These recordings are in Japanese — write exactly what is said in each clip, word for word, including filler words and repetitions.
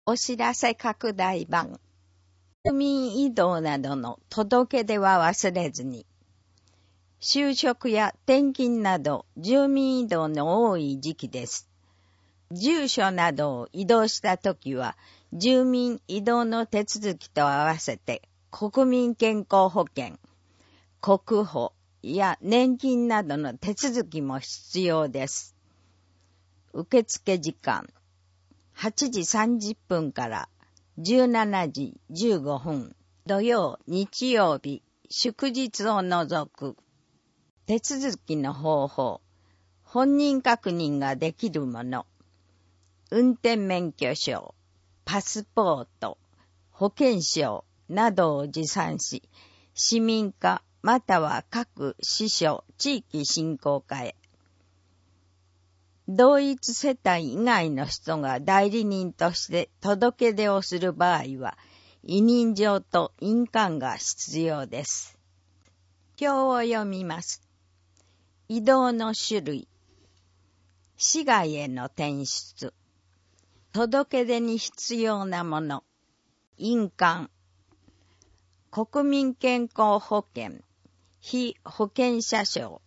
お知らせ拡大版。住民移動などの届け出は忘れずに。就職や転勤など住民移動の多い時期です。住所などを移動したときは、住民移動の手続きと合わせて国民健康保険、国保や年金などの手続きも必要です。受付時間はちじさんじゅっぷんからじゅうしちじじゅうごふん、土曜、日曜日、祝日を除く。手続きの方法、本人確認ができるもの、運転免許証、パスポート、保険証などを持参し、市民課または各支所、地域振興課へ。同一世帯以外の人が代理人として届け出をする場合は、委任状と印鑑が必要です。表を読みます。移動の種類、市外への転出、届け出に必要なもの、印鑑、国民健康保険、被保険者証、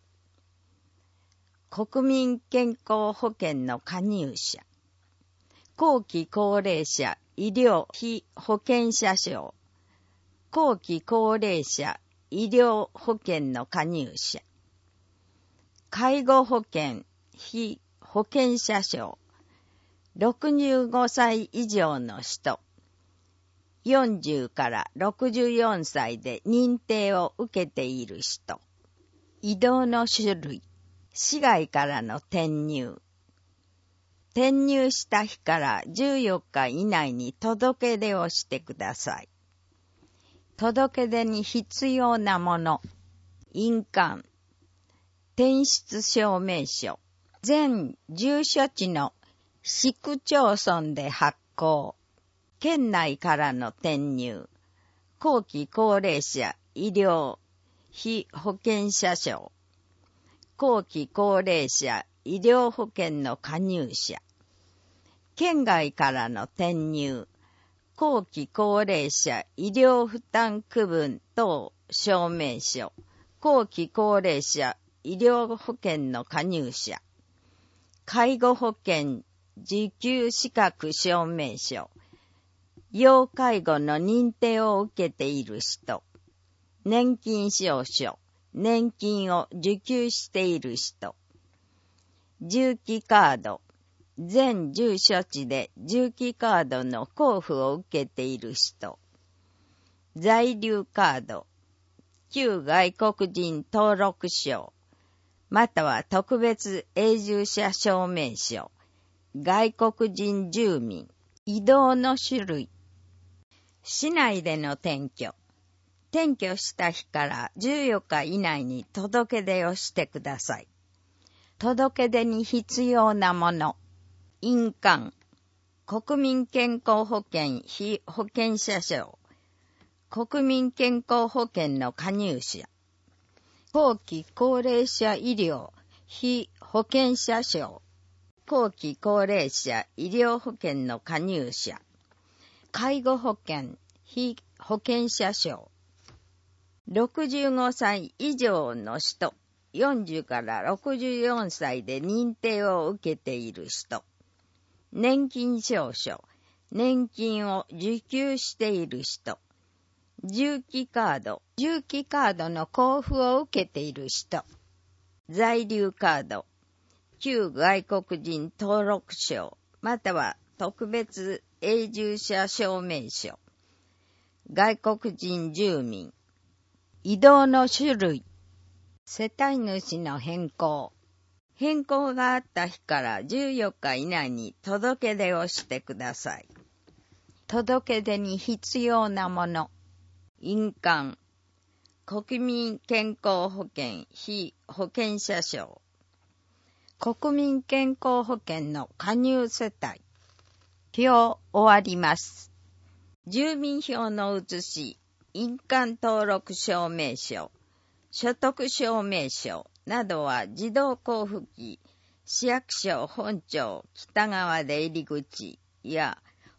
国民健康保険の加入者、後期高齢者医療被保険者証、後期高齢者医療保険の加入者、介護保険被保険者証、ろくじゅうごさい以上の人、よんじゅうからろくじゅうよんさいで認定を受けている人、移動の種類、市外からの転入。転入した日からじゅうよっか以内に届け出をしてください。届け出に必要なもの、印鑑、転出証明書、全住所地の市区町村で発行、県内からの転入、後期高齢者医療被保険者証、後期高齢者医療保険の加入者、県外からの転入、後期高齢者医療負担区分等証明書、後期高齢者医療保険の加入者、介護保険受給資格証明書、要介護の認定を受けている人、年金証書、年金を受給している人、住基カード、全住所地で住基カードの交付を受けている人、在留カード、旧外国人登録証、または特別永住者証明書、外国人住民、移動の種類、市内での転居、転居した日からじゅうよっか以内に届け出をしてください。届け出に必要なもの、印鑑、国民健康保険被保険者証、国民健康保険の加入者、後期高齢者医療被保険者証、後期高齢者医療保険の加入者、介護保険被保険者証、ろくじゅうごさい以上の人、よんじゅうからろくじゅうよんさいで認定を受けている人、年金証書、年金を受給している人、住基カード、住基カードの交付を受けている人、在留カード、旧外国人登録証、または特別永住者証明書、外国人住民、移動の種類、世帯主の変更。変更があった日からじゅうよっか以内に届け出をしてください。届け出に必要なもの、印鑑、国民健康保険被保険者証、国民健康保険の加入世帯。表終わります。住民票の写し、印鑑登録証明書、所得証明書などは自動交付機、市役所本庁北側出入り口や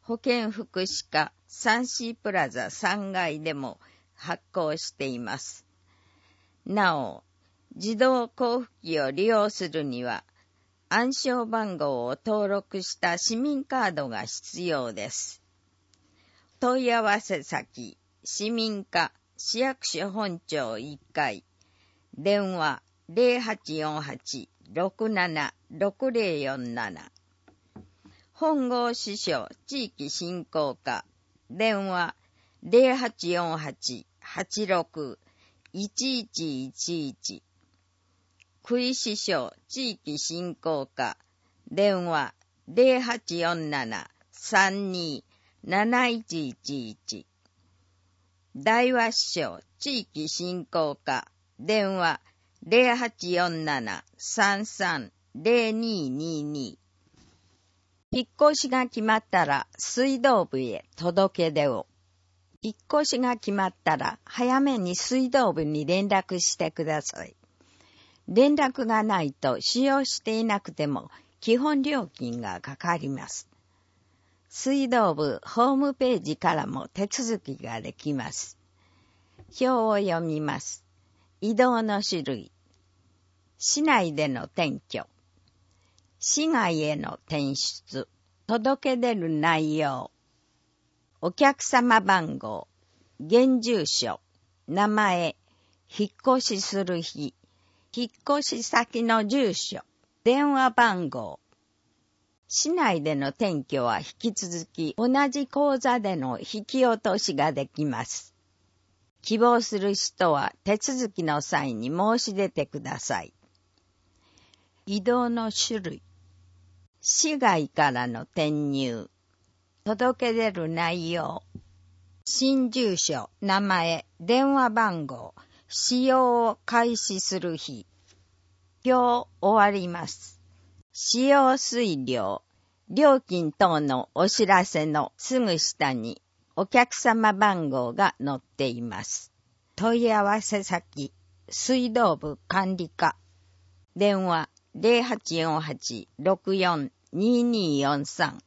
保健福祉課サンシープラザさんがいでも発行しています。なお、自動交付機を利用するには、暗証番号を登録した市民カードが必要です。問い合わせ先、市民課市役所本庁いっかい、電話 ゼロはちよんはち ろくなな ろくゼロよんなな、本郷支所地域振興課、電話 ゼロはちよんはち はちろく いちいちいちいち、区井支所地域振興課、電話 ゼロはちよんなな さんに なないちいちいち、大和支所地域振興課、電話 ゼロはちよんなな さんさん ゼロににに。引っ越しが決まったら水道部へ届け出を。引っ越しが決まったら早めに水道部に連絡してください。連絡がないと使用していなくても基本料金がかかります。水道部ホームページからも手続きができます。表を読みます。移動の種類。市内での転居。市外への転出。届け出る内容。お客様番号。現住所。名前。引っ越しする日。引っ越し先の住所。電話番号。市内での転居は引き続き同じ口座での引き落としができます。希望する人は手続きの際に申し出てください。移動の種類。市外からの転入。届け出る内容。新住所、名前、電話番号、使用を開始する日。表終わります。使用水量、料金等のお知らせのすぐ下にお客様番号が載っています。問い合わせ先、水道部管理課。電話 ゼロはちよんはち ろくよん にによんさん。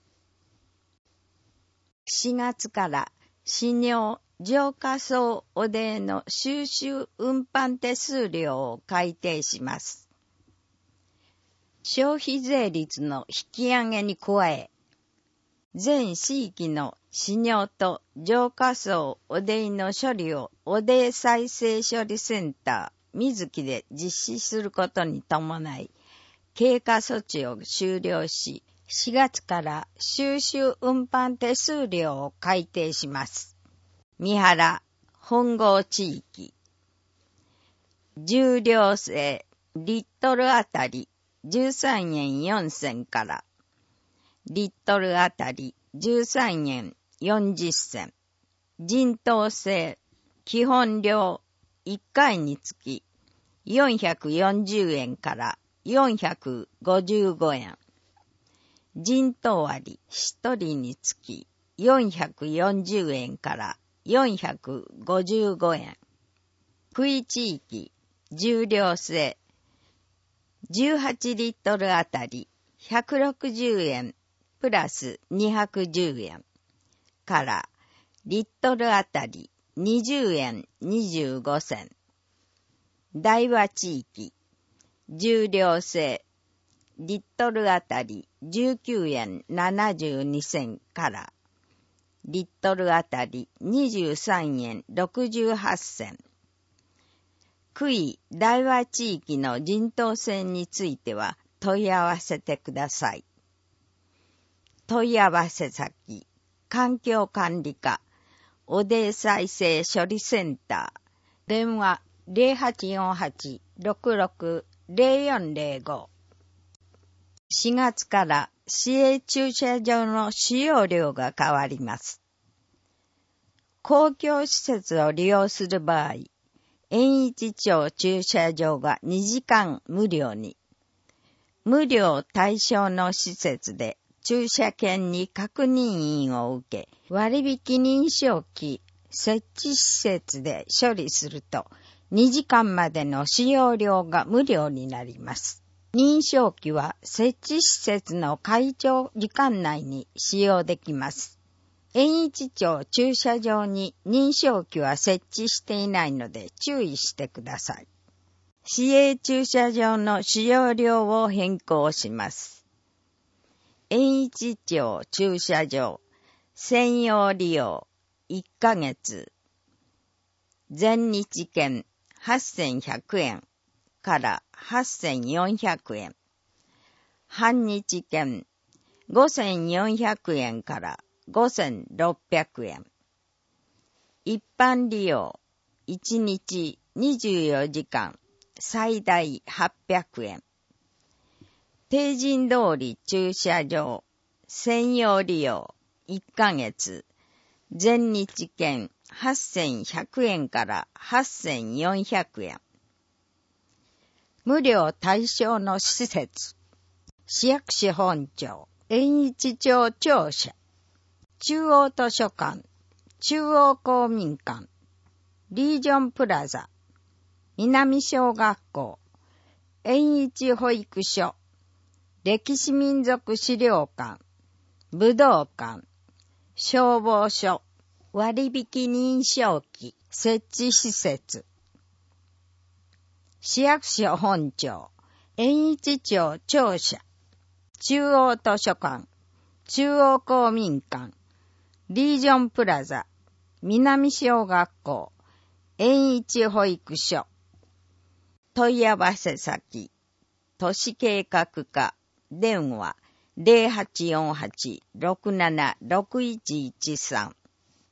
しがつから市尿浄化槽汚泥の収集運搬手数料を改定します。消費税率の引き上げに加え、全地域の市尿と浄化槽汚泥の処理を汚泥再生処理センター水木で実施することに伴い、経過措置を終了し、しがつから収集運搬手数料を改定します。三原、本郷地域。重量制、リットルあたりじゅうさんえんよんせんから、リットルあたりじゅうさんえんよんじゅっせん。人頭制、基本料いっかいにつきよんひゃくよんじゅうえんからよんひゃくごじゅうごえん。人頭割ひとりにつきよんひゃくよんじゅうえんからよんひゃくごじゅうごえん。区域地域、重量制、じゅうはちリットルあたりひゃくろくじゅうえんプラスにひゃくじゅうえんから、リットルあたりにじゅうえんにじゅうごせん。大和地域、重量制、リットルあたりじゅうきゅうえんななじゅうにせんから、リットルあたりにじゅうさんえんろくじゅうはっせん。区域大和地域の人頭制については問い合わせてください。問い合わせ先、環境管理課、汚泥再生処理センター、電話ゼロはちよんはち ろくろく ゼロよんゼロご。しがつから市営駐車場の使用料が変わります。公共施設を利用する場合、円一町駐車場がにじかん無料に、無料対象の施設で駐車券に確認印を受け、割引認証機設置施設で処理すると、にじかんまでの使用料が無料になります。 認証機は設置施設の会場時間内に使用できます。遠一町駐車場に認証機は設置していないので注意してください。市営駐車場の使用料を変更します。遠一町駐車場専用利用いっかげつ全日券はっせんひゃくえんからはっせんよんひゃくえん、半日券ごせんよんひゃくえんからごせんろっぴゃくえん、一般利用いちにちにじゅうよじかん最大はっぴゃくえん、定人通り駐車場専用利用いっかげつ全日券はっせんひゃくえんからはっせんよんひゃくえん、無料対象の施設、市役所本庁、遠一町庁舎、中央図書館、中央公民館、リージョンプラザ、南小学校、遠一保育所、歴史民族資料館、武道館、消防署、割引認証機、設置施設、市役所本庁、遠一町庁舎、中央図書館、中央公民館、リージョンプラザ、南小学校、遠一保育所。問い合わせ先、都市計画課、電話 ゼロはちよんはち ろくなな ろくいちいちさん。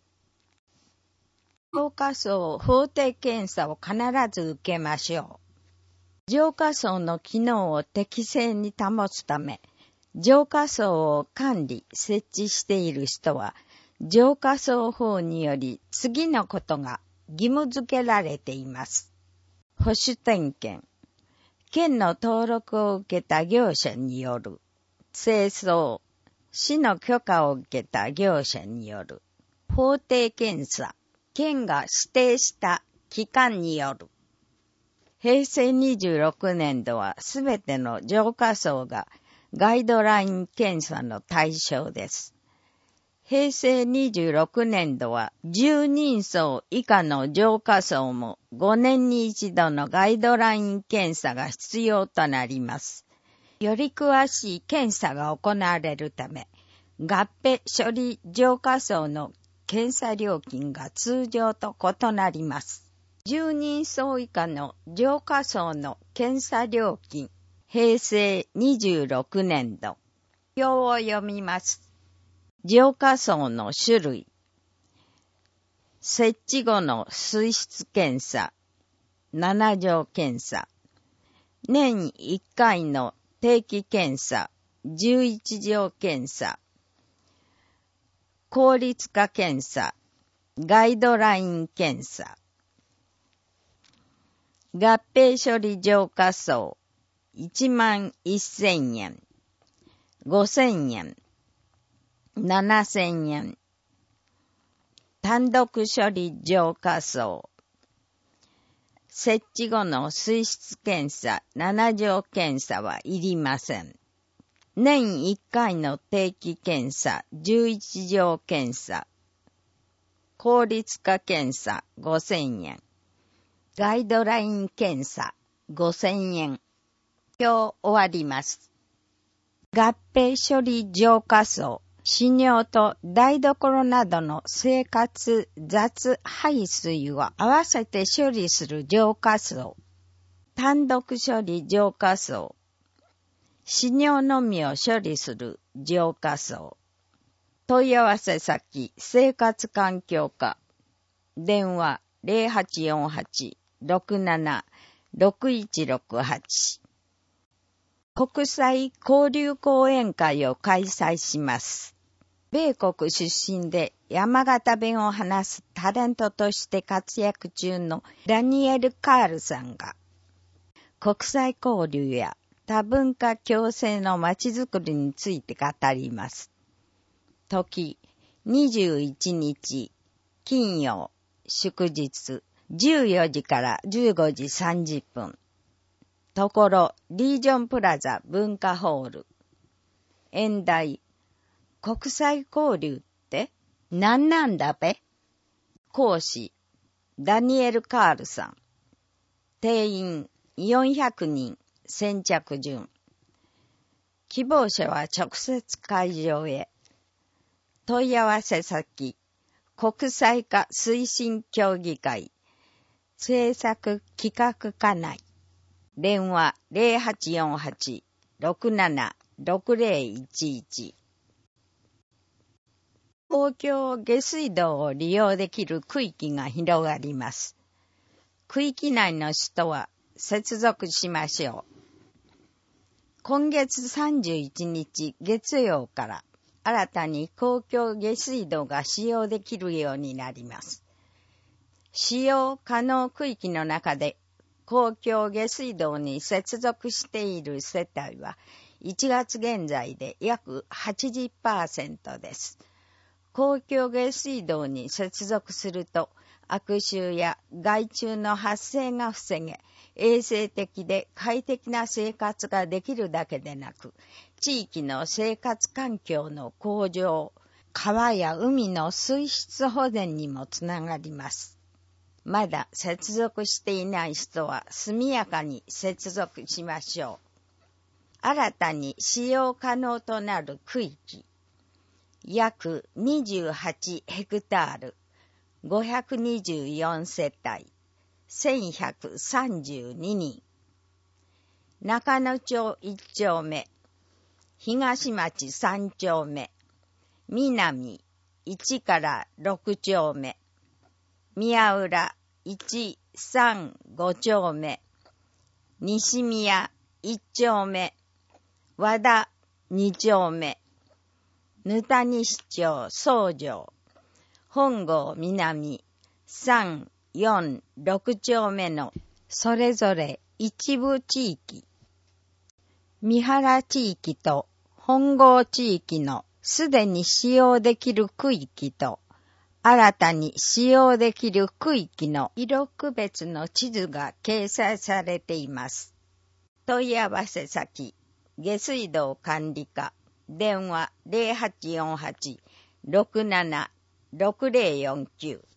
浄化槽法定検査を必ず受けましょう。浄化槽の機能を適正に保つため、浄化槽を管理、設置している人は、浄化槽法により次のことが義務付けられています。保守点検、県の登録を受けた業者による清掃、市の許可を受けた業者による法定検査、県が指定した機関による。平成にじゅうろくねんどはすべての浄化槽がガイドライン検査の対象です。平成にじゅうろくねんどはじゅうにんそう以下の浄化槽もごねんに一度のガイドライン検査が必要となります。より詳しい検査が行われるため、合併処理浄化槽の検査料金が通常と異なります。じゅうにんそう以下の浄化槽の検査料金、平成にじゅうろくねんど。表を読みます。浄化槽の種類。設置後の水質検査、なな条検査。年いっかいの定期検査、じゅういち条検査。効率化検査、ガイドライン検査。合併処理浄化槽、いちまんせんえん、ごせんえん、ななせんえん。単独処理浄化槽。設置後の水質検査なな条検査はいりません。年いっかいの定期検査じゅういち条検査。効率化検査ごせんえん。ガイドライン検査ごせんえん。表終わります。合併処理浄化槽、使尿と台所などの生活雑排水を合わせて処理する浄化槽。単独処理浄化槽。使尿のみを処理する浄化槽。問い合わせ先、生活環境課。電話ゼロはちよんはち ろくなな ろくいちろくはち。国際交流講演会を開催します。米国出身で山形弁を話すタレントとして活躍中のダニエル・カールさんが、国際交流や多文化共生のまちづくりについて語ります。時、にじゅういちにち、金曜、祝日、じゅうよじからじゅうごじさんじゅっぷん。 ところリージョンプラザ文化ホール。演題、国際交流って何なんだべ？講師、ダニエル・カールさん。定員よんひゃくにん、先着順。希望者は直接会場へ。問い合わせ先、国際化推進協議会、政策企画課内。電話 ゼロはちよんはち ろくなな ろくゼロいちいち。公共下水道を利用できる区域が広がります。区域内の人は接続しましょう。今月さんじゅういちにち月曜から新たに公共下水道が使用できるようになります。使用可能区域の中で公共下水道に接続している世帯はいちがつ現在で約 はちじゅっパーセント です。公共下水道に接続すると悪臭や害虫の発生が防げ、衛生的で快適な生活ができるだけでなく、地域の生活環境の向上、川や海の水質保全にもつながります。まだ接続していない人は速やかに接続しましょう。新たに使用可能となる区域、約にじゅうはちヘクタール、ごひゃくにじゅうよんせたい、せんひゃくさんじゅうににん。中野町いちちょうめ、東町さんちょうめ、南いちからろくちょうめ、宮浦いち、さん、ごちょうめ、西宮いちちょうめ、和田にちょうめ、ぬたに市町総城、本郷南さん、よん、ろくちょうめのそれぞれ一部地域、三原地域と本郷地域のすでに使用できる区域と新たに使用できる区域の色区別の地図が掲載されています。問い合わせ先、下水道管理課、電話 ゼロはちよんはち ろくなな ろくゼロよんきゅう。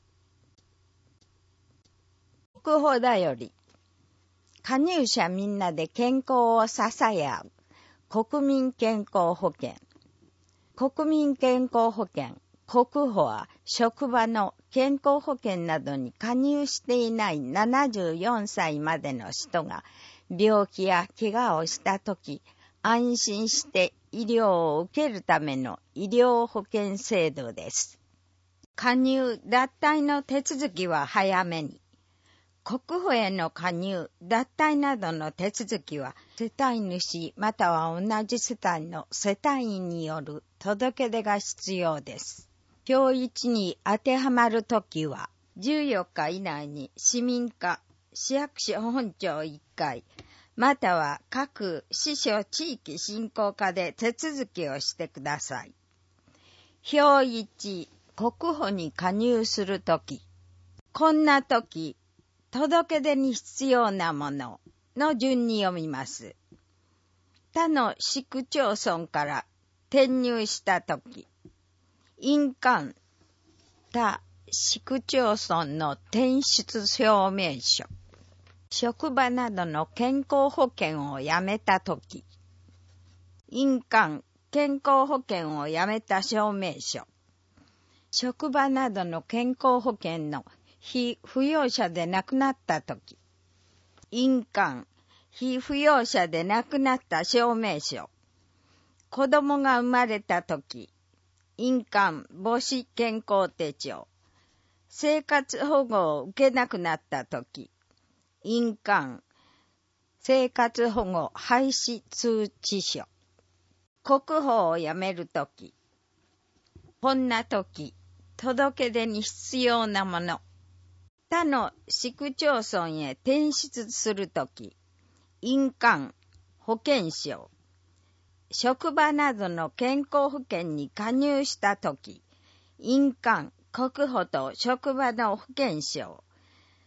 国保だより、加入者みんなで健康を支え合う国民健康保険。国民健康保険国保は職場の健康保険などに加入していないななじゅうよんさいまでの人が病気や怪我をしたとき安心して医療を受けるための医療保険制度です。加入・脱退の手続きは早めに。国保への加入・脱退などの手続きは世帯主または同じ世帯の世帯員による届け出が必要です。表いちに当てはまるときは、じゅうよっか以内に市民課、市役所本庁いっかい、または各市所地域振興課で手続きをしてください。表いち、国保に加入するとき、こんなとき、届け出に必要なものの順に読みます。他の市区町村から転入したとき、印鑑、他市区町村の転出証明書、職場などの健康保険をやめたとき、印鑑、健康保険をやめた証明書、職場などの健康保険の被扶養者で亡くなったとき、印鑑、被扶養者で亡くなった証明書、子供が生まれたとき、印鑑、母子健康手帳、生活保護を受けなくなったとき、印鑑、生活保護廃止通知書、国保を辞めるとき、こんなとき、届け出に必要なもの、他の市区町村へ転出するとき、印鑑、保険証、職場などの健康保険に加入したとき、印鑑、国保と職場の保険証、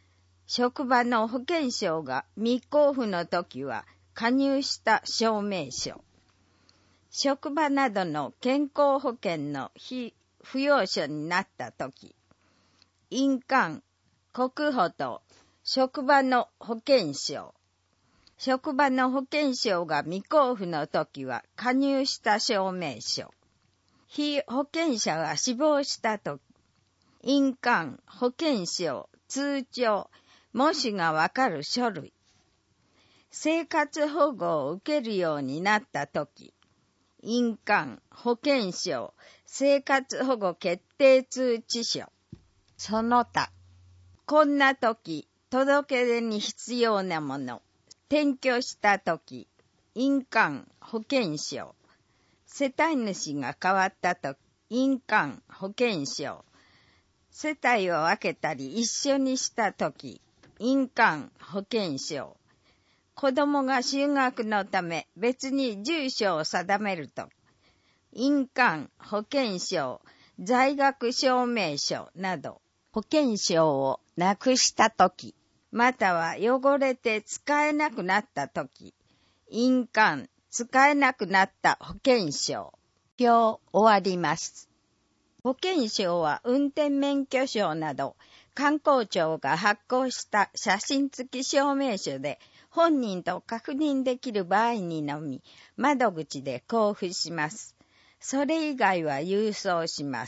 職場の保険証が未交付のときは加入した証明書。職場などの健康保険の非扶養者になったとき、印鑑、国保と職場の保険証。職場の保険証が未交付のときは加入した証明書。被保険者が死亡したとき、印鑑、保険証、通帳、模試がわかる書類。生活保護を受けるようになったとき、印鑑、保険証、生活保護決定通知書。その他、こんなとき、届け出に必要なもの。転居したとき、印鑑、保険証。世帯主が変わったとき、印鑑、保険証。世帯を分けたり一緒にしたとき、印鑑、保険証。子供が就学のため別に住所を定めると、印鑑、保険証、在学証明書など、保険証をなくしたとき、または汚れて使えなくなったとき、印鑑、使えなくなった保険証。表終わります。保険証は運転免許証など、観光庁が発行した写真付き証明書で本人と確認できる場合にのみ、窓口で交付します。それ以外は郵送します。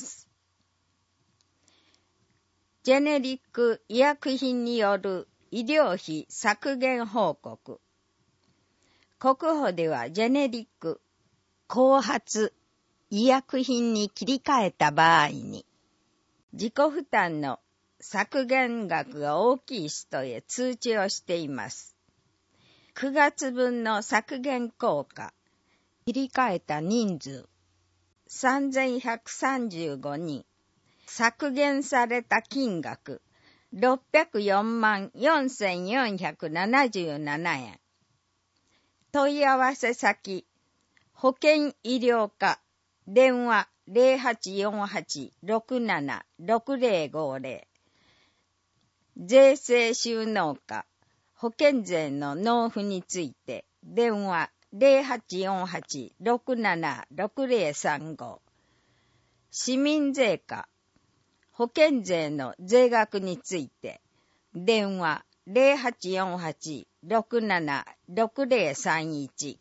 ジェネリック医薬品による医療費削減報告。国保ではジェネリック、後発医薬品に切り替えた場合に、自己負担の削減額が大きい人へ通知をしています。くがつぶんの削減効果、切り替えた人数、さんぜんひゃくさんじゅうごにん、削減された金額、ろっぴゃくよんまんよんせんよんひゃくななじゅうななえん。問い合わせ先、保険医療課、電話 ゼロはちよんはち ろくなな ろくゼロごゼロ。税制収納課、保険税の納付について、電話 ゼロはちよんはち ろくなな ろくゼロさんご。市民税課、保険税の税額について、電話 ゼロはちよんはち ろくなな ろくゼロさんいち。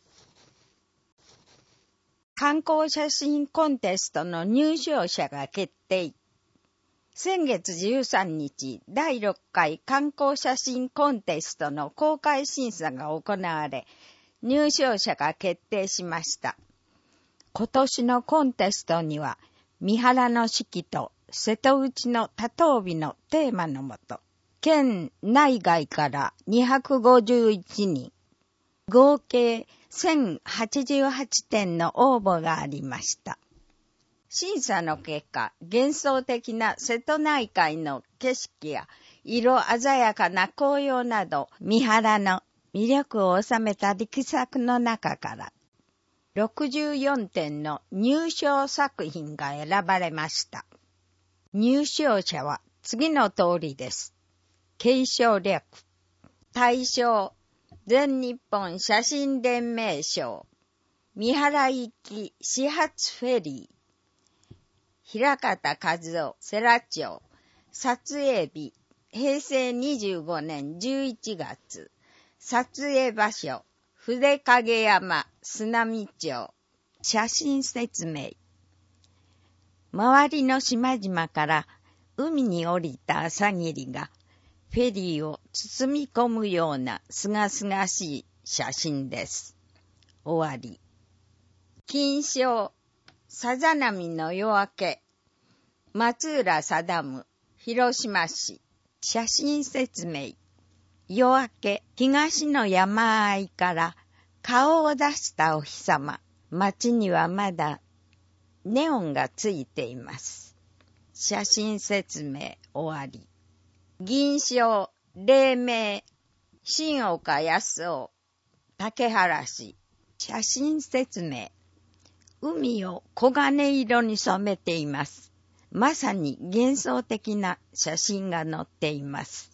観光写真コンテストの入賞者が決定。先月じゅうさんにち、だいろっかい観光写真コンテストの公開審査が行われ、入賞者が決定しました。今年のコンテストには、三原の四季と瀬戸内の多頭美のテーマのもと、県内外からにひゃくごじゅういちにん、合計せんはちじゅうはちてんの応募がありました。審査の結果、幻想的な瀬戸内海の景色や色鮮やかな紅葉など、三原の魅力を収めた力作の中から、ろくじゅうよんてんの入賞作品が選ばれました。入賞者は次の通りです。継承略。大賞、全日本写真連盟賞、三原行き始発フェリー、平方和夫世羅町、撮影日、へいせいにじゅうごねんじゅういちがつ、撮影場所、筆影山、砂見町、写真説明。周りの島々から海に降りた朝霧がフェリーを包み込むようなすがすがしい写真です。終わり。金賞、さざ波の夜明け、松浦定、広島市、写真説明。夜明け、東の山あいから顔を出したお日様。街にはまだネオンがついています。写真説明終わり。銀賞、黎明、新岡康夫、竹原市、写真説明。海を黄金色に染めています。まさに幻想的な写真が載っています。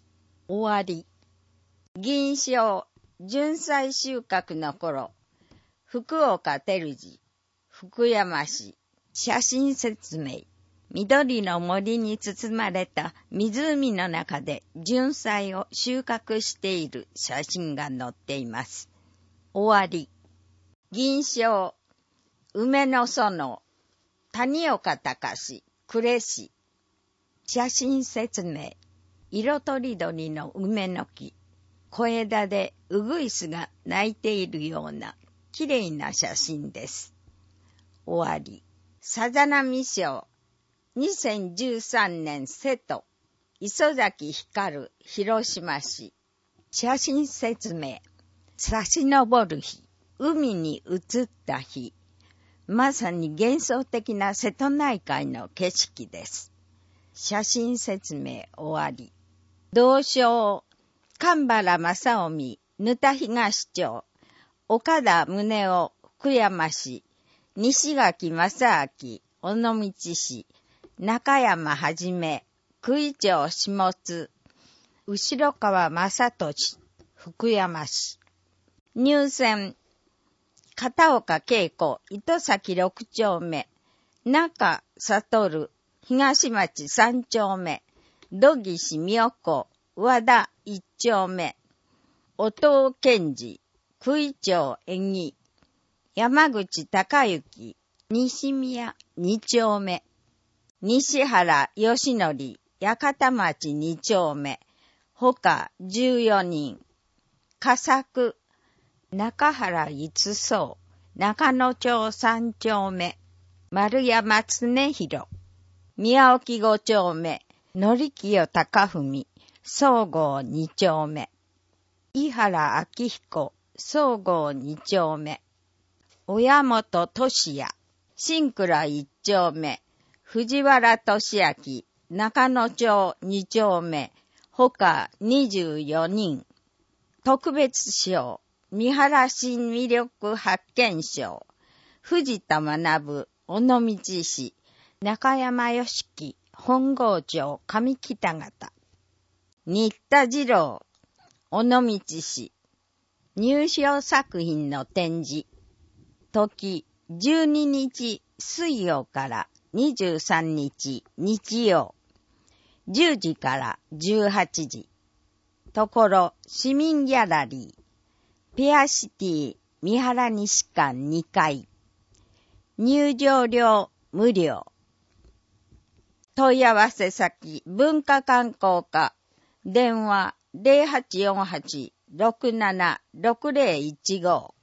終わり。銀賞、純菜収穫の頃、福岡照次、福山市、写真説明。緑の森に包まれた湖の中で純菜を収穫している写真が載っています。終わり。銀賞、梅の園、谷岡隆、呉市。写真説明。色とりどりの梅の木。小枝でウグイスが鳴いているような綺麗な写真です。終わり。さざ波賞。にせんじゅうさんねん瀬戸、磯崎光、広島市。写真説明。差し昇る日、海に映った日。まさに幻想的な瀬戸内海の景色です。写真説明終わり。同賞、神原正臣、沼田東町、岡田宗夫、福山市、西垣正明、尾道市、中山はじめ、九井町下津、後川正俊、福山市。入選、片岡恵子、糸崎六丁目、中悟、東町三丁目、土岸美代子、和田一丁目、音尾健二、九井町縁起、山口隆之、西宮二丁目、西原義則、八幡町二丁目、他じゅうよにん。佳作、中原逸宗、中野町三丁目、丸山恒弘、宮沖五丁目、則清隆文、総合二丁目、井原明彦、総合二丁目、親本俊也、新倉一丁目、藤原俊明、中野町二丁目、他にじゅうよにん。特別賞、三原新魅力発見賞、藤田学、尾道市、中山良樹、本郷町上北方。新田次郎、尾道市。入賞作品の展示。時、じゅうににち水曜からにじゅうさんにち日曜。じゅうじからじゅうはちじ。ところ、市民ギャラリー。ペアシティ三原西館にかい。入場料無料。問い合わせ先、文化観光課。電話 ゼロはちよんはち ろくなな ろくゼロいちご。